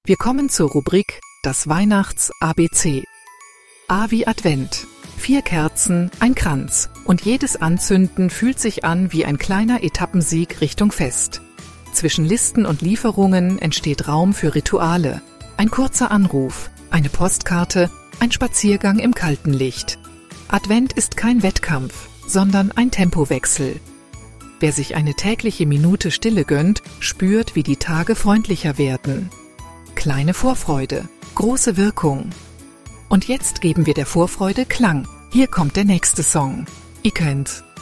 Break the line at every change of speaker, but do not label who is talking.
Wir kommen zur Rubrik Das Weihnachts-ABC. A wie Advent. 4 Kerzen, ein Kranz. Und jedes Anzünden fühlt sich an wie ein kleiner Etappensieg Richtung Fest. Zwischen Listen und Lieferungen entsteht Raum für Rituale. Ein kurzer Anruf, eine Postkarte, ein Spaziergang im kalten Licht. Advent ist kein Wettkampf, sondern ein Tempowechsel. Wer sich eine tägliche Minute Stille gönnt, spürt, wie die Tage freundlicher werden. Kleine Vorfreude, große Wirkung. Und jetzt geben wir der Vorfreude Klang. Hier kommt der nächste Song. Ihr könnt